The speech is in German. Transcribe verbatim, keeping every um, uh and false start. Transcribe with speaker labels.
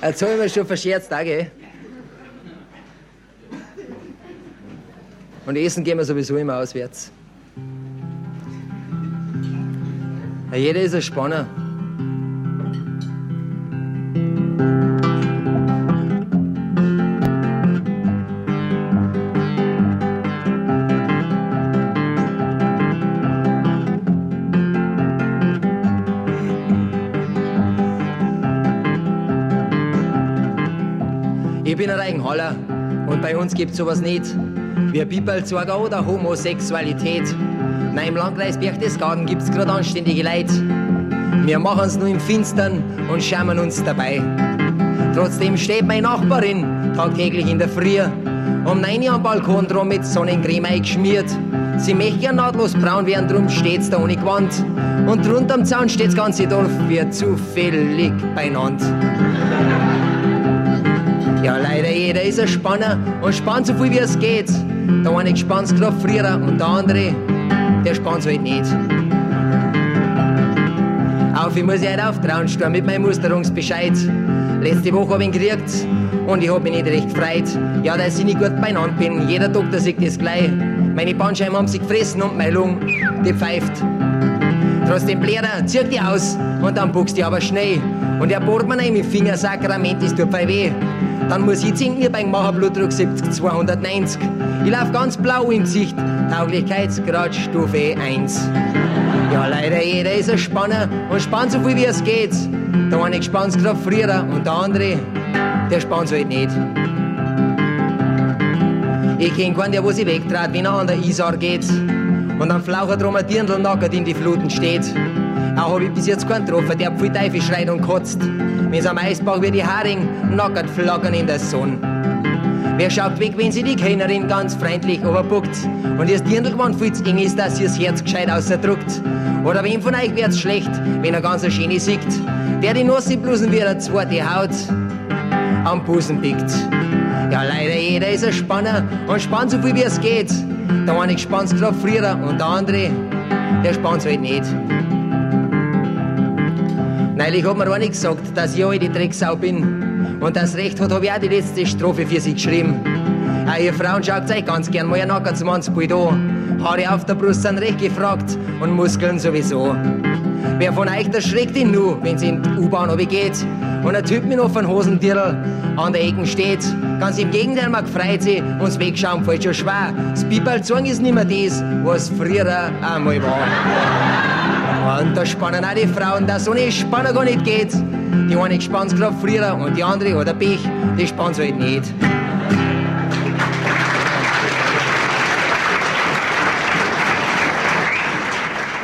Speaker 1: Jetzt habe ich mir schon verscherzt, auch, gell? Und essen gehen wir sowieso immer auswärts. Ja, jeder ist ein Spanner. Ich bin ein Reichenhaller und bei uns gibt's sowas nicht wie Bibelzorger oder Homosexualität. Nein, im Landkreis Berchtesgaden gibt's grad anständige Leute. Wir machen's nur im Finstern und schämen uns dabei. Trotzdem steht meine Nachbarin tagtäglich in der Früh um neun Uhr am Balkon drum mit Sonnencreme eingeschmiert. Sie möchte gern nahtlos braun werden, drum steht's da ohne Gewand. Und drunter am Zaun steht's ganze Dorf wie zufällig beieinander. Ja, leider jeder ist ein Spanner und spannt so viel wie es geht. Der eine spannt's grad früher und der andere, der spannt's halt nicht. Auf, ich muss ich heute auftrauen, stehen mit meinem Musterungsbescheid. Letzte Woche hab ich ihn gekriegt und ich hab mich nicht recht gefreut. Ja, dass ich nicht gut beieinander bin, jeder Doktor sieht das gleich. Meine Bandscheiben haben sich gefressen und meine Lunge, die pfeift. Trotzdem Bläder, zieh die aus und dann buchst die aber schnell. Und er bohrt mir rein mit Fingersakrament, das tut voll weh. Dann muss ich zinken beim machen Blutdruck siebzig zweihundertneunzig. Ich lauf ganz blau im Gesicht, Tauglichkeitsgrad Stufe eins. Ja, leider jeder ist ein Spanner und spannt so viel wie es geht. Der eine spannt's grad früher und der andere, der spannt's halt nicht. Ich kenn keinen, der wo sich wegtrat, wenn er an der Isar geht. Und am Flaucher drum ein Dirndl nackert in die Fluten steht. Auch hab ich bis jetzt keinen getroffen, der viel Teufel schreit und kotzt. Wenn's am Eisbach wie die Haring nackert flackern in der Sonne. Wer schaut weg, wenn sie die Kellnerin ganz freundlich überbuckt und ihr das Dirndlgewand viel zu eng ist, dass ihr das Herz gescheit außerdruckt? Oder wem von euch wird's schlecht, wenn er ganz eine Schöne sieht, der die Nossi-Blusen wie eine zweite Haut am Busen pickt? Ja, leider jeder ist ein Spanner und spannt so viel wie es geht. Der eine spannt's grad früher und der andere, der spannt's halt nicht. Neulich hat mir einer gesagt, dass ich auch die Drecksau bin. Und das Recht hat, hab ich auch die letzte Strophe für sie geschrieben. Auch ihr Frauen schaut euch ganz gern mal ein Nacker zum Mannsbild an. Haare auf der Brust sind recht gefragt und Muskeln sowieso. Wer von euch erschreckt ihn nur, wenn's in die U-Bahn runtergeht und ein Typ mit offenen Hosendirndl an der Ecke steht? Ganz im Gegenteil, man freut sich und das Wegschauen fällt schon schwer. Das Bibelzwang ist nimmer das, was früher einmal war. Und da spannen auch die Frauen, dass so eine Spanner gar nicht geht. Die eine spannt's grad früher und die andere oder Pech, die spannt's halt nicht.